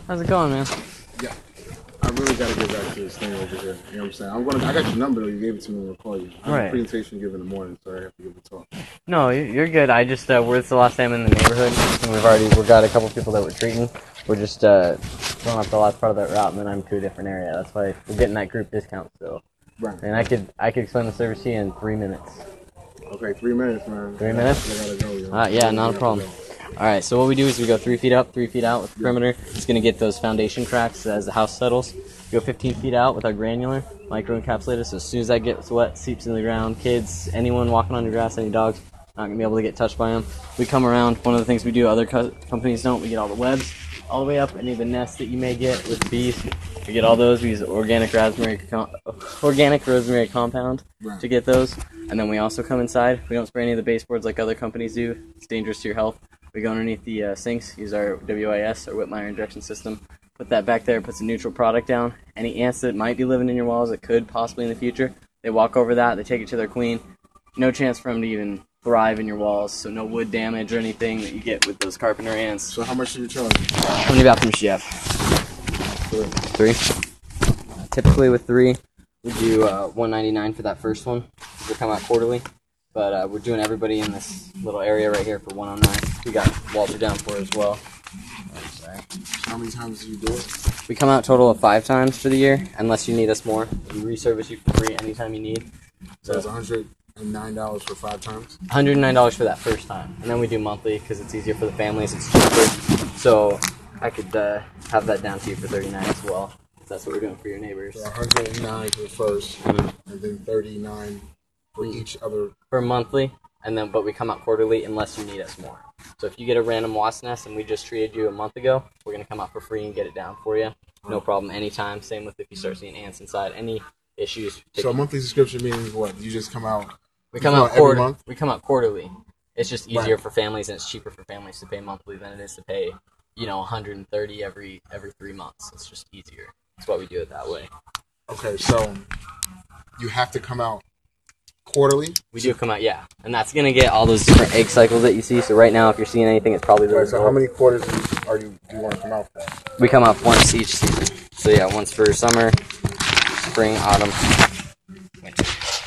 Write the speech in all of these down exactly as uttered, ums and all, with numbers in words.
How's it going, man? Yeah. I really got to get back to this thing over here. You know what I'm saying? I'm gonna. I got your number though. You gave it to me. I'll call you. I have Right. a presentation given in the morning, so I have to give a talk. No, you- you're good. I just uh, we're it's the last time in the neighborhood, and we've already we've got a couple people that we're treating. We're just uh, going up the last part of that route, and then I'm to a different area. That's why we're getting that group discount still. Right. And I could I could explain the service to you in three minutes. Okay, three minutes, man. Three minutes? I gotta go. You know? Uh, yeah, I not a gotta problem. go. All right, so what we do is we go three feet up, three feet out with the perimeter. It's going to get those foundation cracks as the house settles. Go fifteen feet out with our granular, micro-encapsulated, so as soon as that gets wet, seeps into the ground, kids, anyone walking on your grass, any dogs, not going to be able to get touched by them. We come around, one of the things we do other co- companies don't, we get all the webs all the way up, any of the nests that you may get with bees. We get all those. We use organic raspberry, com- organic rosemary compound Right. to get those. And then we also come inside. We don't spray any of the baseboards like other companies do. It's dangerous to your health. We go underneath the uh, sinks, use our W I S, or Whitmire injection system. Put that back there, puts a neutral product down. Any ants that might be living in your walls, that could possibly in the future, they walk over that, they take it to their queen. No chance for them to even thrive in your walls, so no wood damage or anything that you get with those carpenter ants. So how much do you charge? How many bathrooms do you have? Three. Typically with three, we do uh, one ninety-nine for that first one. We'll come out quarterly, but uh, we're doing everybody in this little area right here for one oh nine. We got Walter down for it as well. Oh, sorry. How many times do you do it? We come out total of five times for the year, unless you need us more. We reservice you for free anytime you need. So it's one hundred nine dollars for five times. one hundred nine dollars for that first time, and then we do monthly because it's easier for the families. It's cheaper, so I could uh, have that down to you for thirty-nine as well. If that's what we're doing for your neighbors. So one hundred nine for the first, Mhm. and then thirty-nine for each other. For monthly, and then but we come out quarterly unless you need us more. So if you get a random wasp nest and we just treated you a month ago, we're gonna come out for free and get it down for you. No problem, anytime. Same with if you start seeing ants inside. Any issues? So a monthly subscription means what? You just come out. we you come come out out every quarter. month? We come out quarterly. It's just easier Right. for families, and it's cheaper for families to pay monthly than it is to pay, you know, one hundred thirty every every three months. It's just easier. That's why we do it that way. Okay, so you have to come out quarterly. We do come out, yeah, and that's gonna get all those different egg cycles that you see. So right now, if you're seeing anything, it's probably the Right, so how result. many quarters are you do you want to come out for? We come out once each season. So yeah, once for summer, spring, autumn, winter.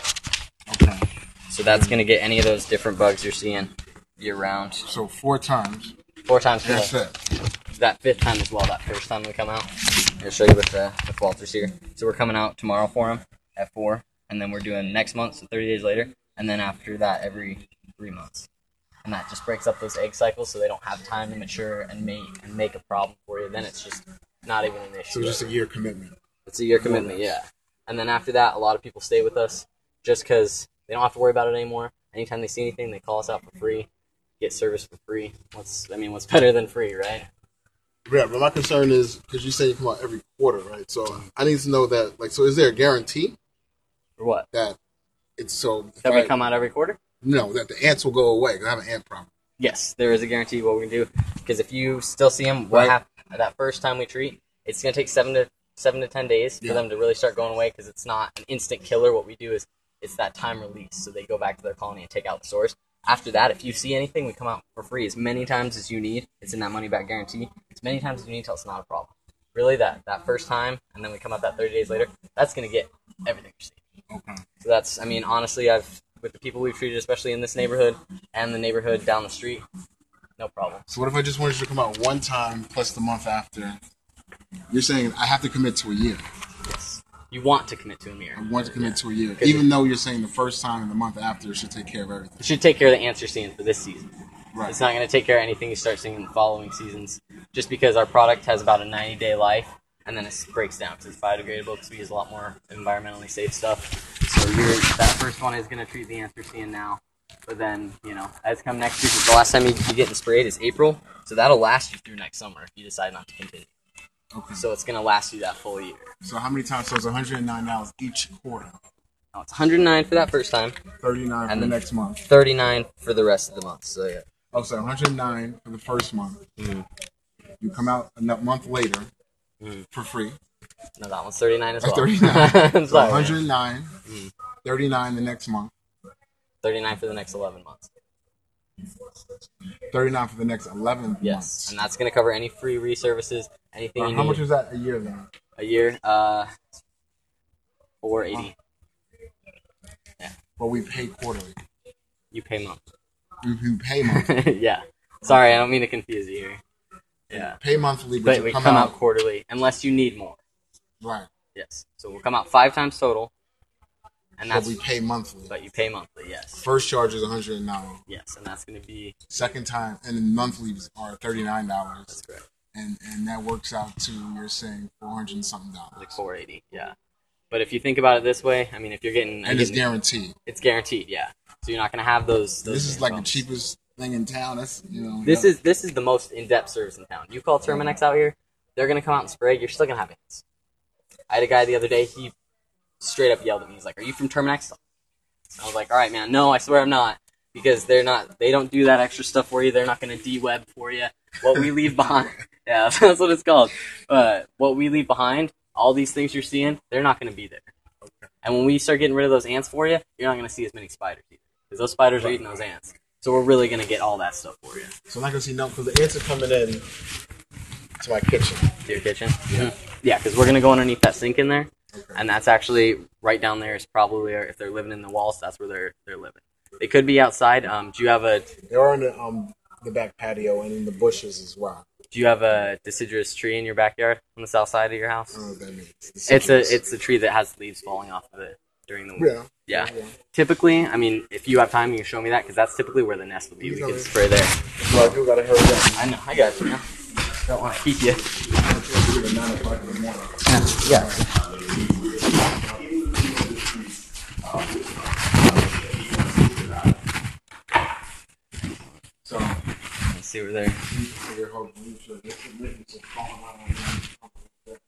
Okay. So that's gonna get any of those different bugs you're seeing year round. So four times. Four times for That's that, it. that fifth time as well. That first time we come out, I'll show you with uh, with Walter's here. So we're coming out tomorrow for him at four, and then we're doing next month, so thirty days later, and then after that every three months. And that just breaks up those egg cycles, so they don't have time to mature and make and make a problem for you. Then it's just not even an issue. So just a year commitment. It's a year commitment, yeah. And then after that, a lot of people stay with us just because they don't have to worry about it anymore. Anytime they see anything, they call us out for free, get service for free. What's I mean, what's better than free, right? Yeah, but my concern is because you say you come out every quarter, right? So I need to know that, like, so is there a guarantee For what? that it's so That we if I- come out every quarter? no that the ants will go away? Because I have an ant problem. Yes, there is a guarantee what we can do. Because if you still see them, what Right. happened that first time we treat, it's going to take seven to seven to ten days for Yeah. them to really start going away. Because it's not an instant killer. What we do is it's that time release, so they go back to their colony and take out the source. After that, if you see anything, we come out for free as many times as you need. It's in that money back guarantee. As many times as you need till it's not a problem. Really, that that first time, and then we come out that thirty days later. That's going to get everything you're seeing. Okay. So that's, I mean, honestly, I've with the people we've treated, especially in this neighborhood and the neighborhood down the street, no problem. So what if I just wanted you to come out one time plus the month after? You're saying I have to commit to a year. Yes. You want to commit to a mirror. I want to commit Yeah. to a year, Because even though you're saying the first time and the month after should take care of everything. It should take care of the ants you're seeing for this season. Right. It's not going to take care of anything you start seeing in the following seasons, just because our product has about a ninety-day life, and then it breaks down because it's biodegradable, because we use a lot more environmentally safe stuff. So you're, that first one is going to treat the ants you're seeing now. But then, you know, as come next year, 'cause the last time you, you getting sprayed is April, so that'll last you through next summer if you decide not to continue. Okay. So it's going to last you that full year. So how many times? So it's one hundred nine dollars each quarter. No, it's one hundred nine for that first time, thirty-nine for And the then- next month. thirty-nine for the rest of the month. So yeah. Oh, so one hundred nine for the first month. Mhm. You come out a n- month later Mhm. for free. No, that one's thirty-nine as Uh, well. thirty-nine. I'm So sorry, man. one hundred nine, Mhm. thirty-nine the next month. thirty-nine for the next eleven months. thirty-nine for the next eleven Yes, months. and that's going to cover any free reservices, anything Uh, you how need. much is that a year then? A year? Uh, four eighty. Yeah. But we pay quarterly. You pay monthly. We, we pay monthly. Yeah. Sorry, I don't mean to confuse you here. Yeah. Pay monthly, but, But you we come, come out, out quarterly, unless you need more. right. Yes. So we'll come out five times total, and But that's we pay monthly. but you pay monthly. Yes. First charge is one hundred nine. Yes, and that's going to be Second time, and then monthlies are thirty-nine dollars. that's correct. And and that works out to, you're saying, four hundred and something dollars. Like four eighty. Yeah. But if you think about it this way, I mean, if you're getting And it's getting- guaranteed. it's guaranteed. Yeah. So you're not going to have those. those This is like bumps. the cheapest thing in town. That's you know. This yeah. is this is the most in-depth service in town. You call Terminex out here, they're gonna come out and spray. You're still gonna have ants. I had a guy the other day. He straight up yelled at me. He's like, "Are you from Terminex?" I was like, "All right, man. No, I swear I'm not, because they're not. They don't do that extra stuff for you. They're not gonna de-web for you. What we leave behind, yeah, that's what it's called. Uh, what we leave behind, all these things you're seeing, they're not gonna be there. And when we start getting rid of those ants for you, you're not gonna see as many spiders either, because those spiders are eating those ants. So we're really gonna get all that stuff for you." So I'm not gonna see no, because the ants are coming in to my kitchen. To your kitchen? Yeah. Mm-hmm. Yeah, because we're going to go underneath that sink in there, Okay. and that's actually right down there is probably, where, if they're living in the walls, that's where they're they're living. They could be outside. Um, do you have a They are in the um the back patio and in the bushes as well. do you have a deciduous tree in your backyard on the south side of your I house? don't know what that means. The It's a citrus. it's a tree that has leaves falling off of it during the winter. yeah. Yeah. Typically, I mean, if you have time, you can show me that, because that's typically where the nest will be. We can spray there. So I do gotta hurry up. I know. I got you. Man. Don't want to keep you. It's nine o'clock in the morning. Yeah. So Let's see over there. figure out you should this is making some falling out on them.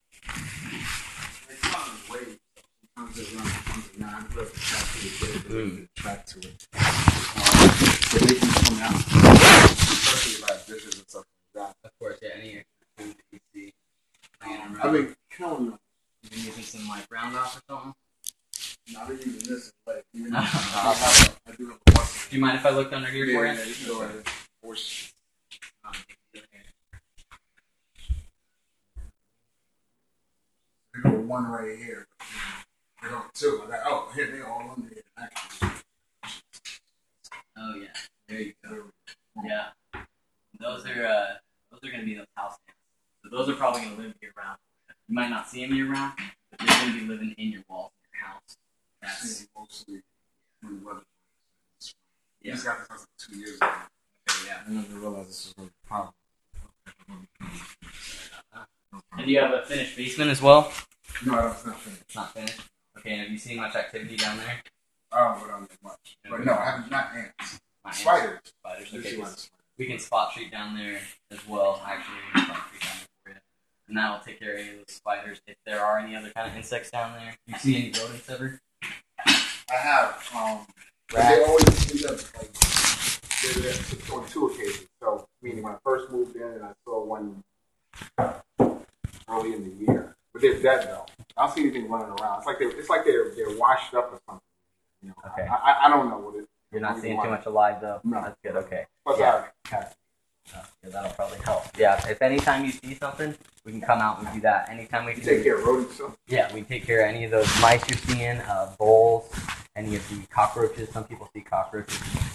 It's not a wave. Sometimes it runs, sometimes it not. I'm just back to it. Mm. Back to it. So they can come out. Especially like dishes and stuff like that. Of course, yeah. Any extra food that you see laying around. I've been killing them. You been using some like Roundup or something? I've been using this, but even No. though I have a, I do have a button. Do you mind if I looked under here for you? Yeah, you can go ahead. Force. Um, They go one right here. They go two. I got, oh, here they all under here. Actually. Oh yeah, there you go. Yeah, those are uh, those are gonna be those house ants. So those are probably gonna live year round. You might not see them year round, but they're gonna be living in your walls in your house. That's Mostly through weather. yeah. We just got this house like two years ago. Okay, yeah. I never realized this was going to be a problem. And do you have a finished basement as well? No, it's not finished. It's not finished. Okay, and have you seen much activity down there? Oh, but I don't get much. But no, I haven't, not ants. Not ants? Spiders. Spiders. Usually Okay, like so spiders. we can spot treat down there as well. Actually, we can spot treat down there for you, and that will take care of any of those spiders. If there are any other kind of insects down there, you see any rodents ever? I have, um, but Rats. they always end up like, they're there on two occasions. So, meaning when I first moved in and I saw one early in the year. But they're dead though. I don't see anything running around. It's like they're, it's like they're, they're washed up or something. You know, Okay. I, I, I don't know what it is. You're not seeing too much alive though. No. That's good. Okay. Plus, Yeah. I have cats. Uh, yeah, that'll probably help. Yeah. If anytime you see something, we can come out and do that. Anytime we You can. take care of rodents too? Yeah, we take care of any of those mice you're seeing, uh, voles, any of the cockroaches. Some people see cockroaches.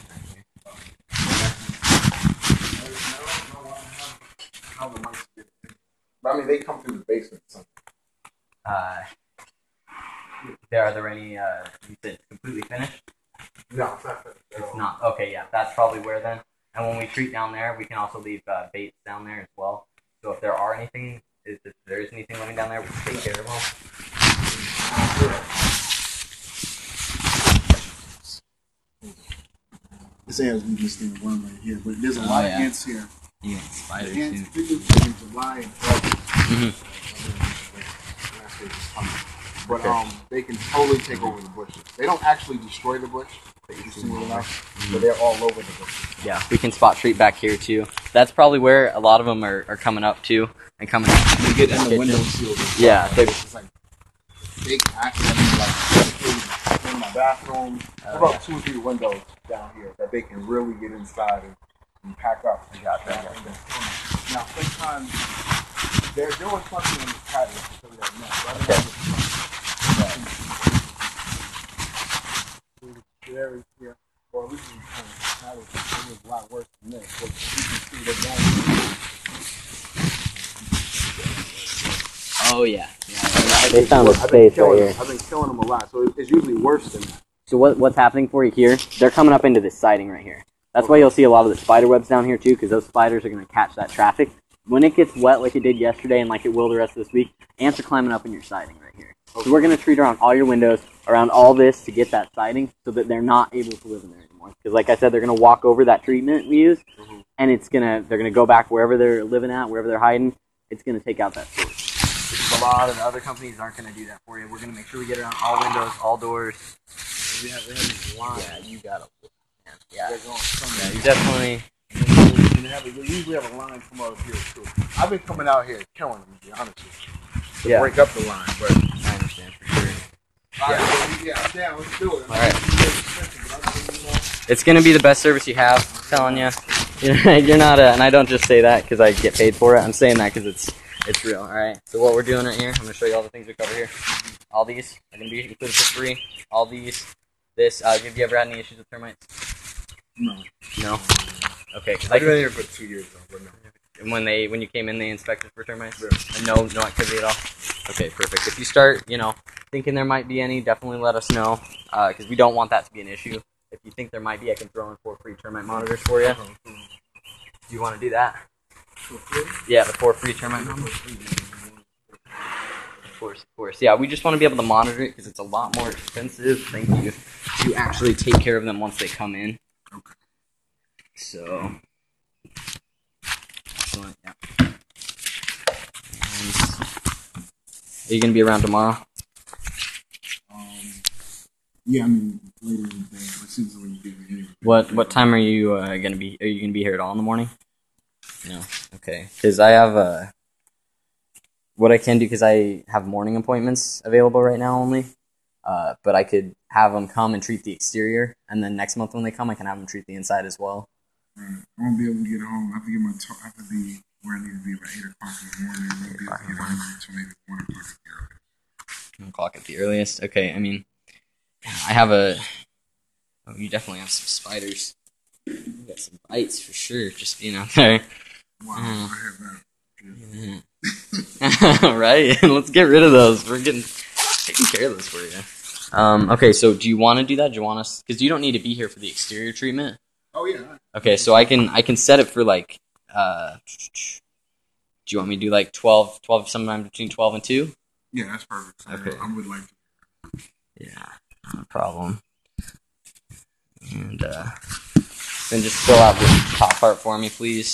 How the mice get in. But I mean, they come through the basement or something. Uh, there are there any? Uh, you said it's completely finished. No, it's not finished at It's all. not. Okay, yeah, that's probably where then. And when we treat down there, we can also leave uh, baits down there as well. So if there are anything, if there is anything living down there, we can take care of them. This ant is just in one right here, but there's a Oh, lot yeah. of ants here. Yeah, The spiders ants, particularly in July and August. Mm-hmm. But Okay. um, they can totally take over the bushes. They don't actually destroy the bush, but you see it out, but they're all over the bush. Yeah, we can spot treat back here too. That's probably where a lot of them are, are coming up to and coming out. They get in the Kitchen. window seals. Yeah, they- it's like big accident, like in my bathroom. Oh, about yeah. two or three windows down here that they can really get inside and, and pack up. I got that. I got And that. then, now, sometimes they're doing something in the patio, so we don't know. Rather Okay. than the very here, or at least in the patio, it was a lot worse than this. But you can see they're going. Oh yeah. yeah. They found a I've been space right killing here. them. I've been killing them a lot, so it's usually worse than that. So what what's happening for you here? They're coming up into this siding right here. That's why you'll see a lot of the spider webs down here too, because those spiders are going to catch that traffic. When it gets wet like it did yesterday and like it will the rest of this week, ants are climbing up in your siding right here. So we're going to treat around all your windows, around all this to get that siding so that they're not able to live in there anymore. Because like I said, they're going to walk over that treatment we use, Mhm. and it's gonna they're going to go back wherever they're living at, wherever they're hiding. It's going to take out that source. Because a lot of the other companies aren't going to do that for you. We're going to make sure we get around all windows, all doors. We have, we have these lines. Yeah, you got to. Yeah, They're going somewhere. yeah, you definitely. And they, have a, they usually have a line come out of here too. I've been coming out here killing them, to be honest with you, to Yeah. break up the line. But I understand for sure. all right, so we- yeah, yeah, let's do it. All right. It's going to be the best service you have, I'm telling you. You're not a, and I don't just say that because I get paid for it. I'm saying that because it's it's real. All right. So what we're doing right here, I'm going to show you all the things we cover here. All these are going to be included for free. All these, this. Uh, have you ever had any issues with termites? No, No. Okay. Because I've I been here for two years now, but no. And when they when you came in, they inspected for termites. Yeah. And no no activity at all. Okay, perfect. If you start, you know, thinking there might be any, definitely let us know, because we don't want that to be an issue. If you think there might be, I can throw in four free termite monitors for you. Do you want to do that? Yeah, the four free termite monitors. Of course, of course. Yeah, we just want to be able to monitor it because it's a lot more expensive. Thank you. To actually take care of them once they come in. Okay. So. Excellent, yeah. And are you going to be around tomorrow? Um, yeah, I mean later in the day, as soon as we get here. What what time are you uh, going to be? Are you going to be here at all in the morning? No. Okay. Because I have uh, what I can do because I have morning appointments available right now only. Uh, but I could have them come and treat the exterior, and then next month when they come, I can have them treat the inside as well. Right. I won't be able to get home. I have to get my. T- I have to be where I need to be by eight o'clock in the morning. I won't be able to get home until maybe one o'clock at the earliest. One o'clock at the earliest. Okay. I mean, I have a. Oh, you definitely have some spiders. You got some bites for sure. Just being out there. Wow, Mm. I have that. Yeah. Right. Let's get rid of those. We're getting taking care of those for you. Um. Okay. So, do you want to do that? Do you want us? Because you don't need to be here for the exterior treatment. Oh yeah. Okay, so I can I can set it for like uh do you want me to do like twelve, twelve sometime between twelve and two? Yeah, that's perfect. So Okay. I would like to. Yeah, no problem. And uh then just fill out this top part for me, please.